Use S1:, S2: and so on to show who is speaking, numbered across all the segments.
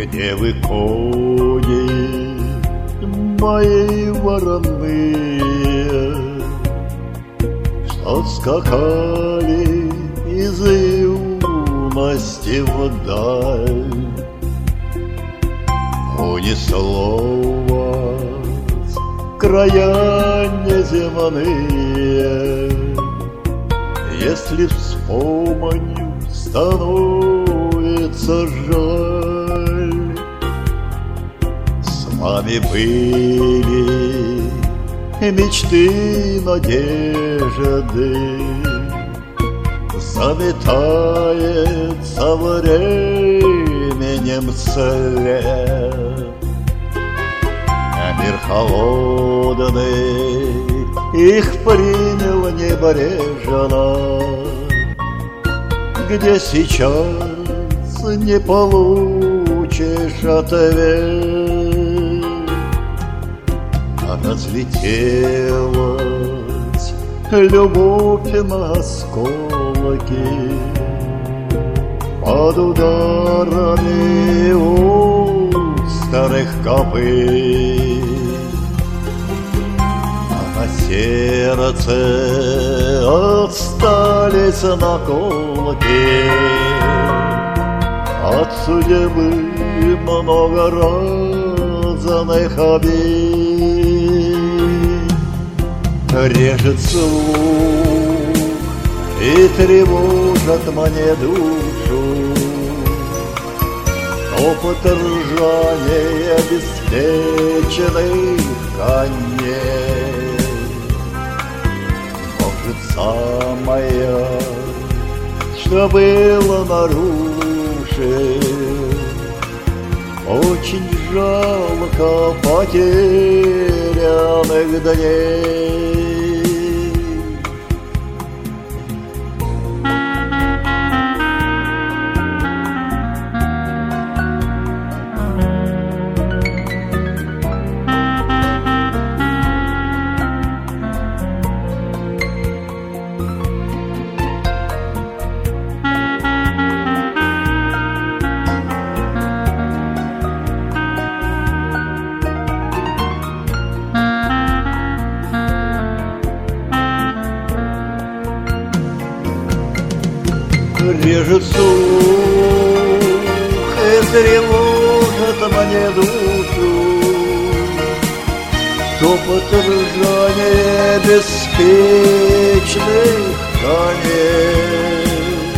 S1: Где вы, кони мои вороные, что скакали из юности вдаль? Унесло вас края неземные, если вспомню, становится жаль. С вами были мечты, надежды, заметается временем след. Мир холодный их принял небрежно, где сейчас не получишь ответ. Разлетелась любовь на осколки под ударами острых копыт. На сердце остались наколки от судьбы много разных обид. Режет слух и тревожит мне душу опыт ржания беспечных коней. Самое, что было нарушить, очень жалко потерянных дней. Режет слух и тревожит мне душу топот ржания беспечных коней.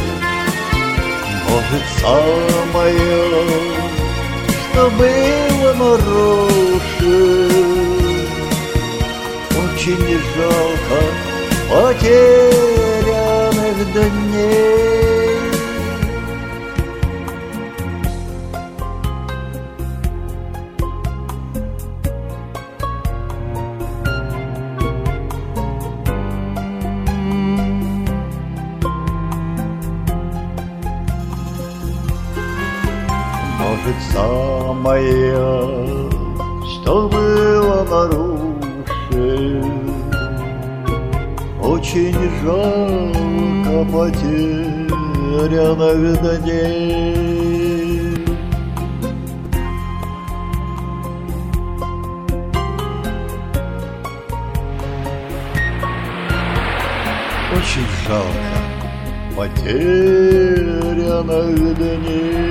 S1: Может, самое, что было нарушить, очень жалко потерянных дней. Может, самое, что было нарушить, очень жалко потерянных дней. Очень жалко потерянных дней.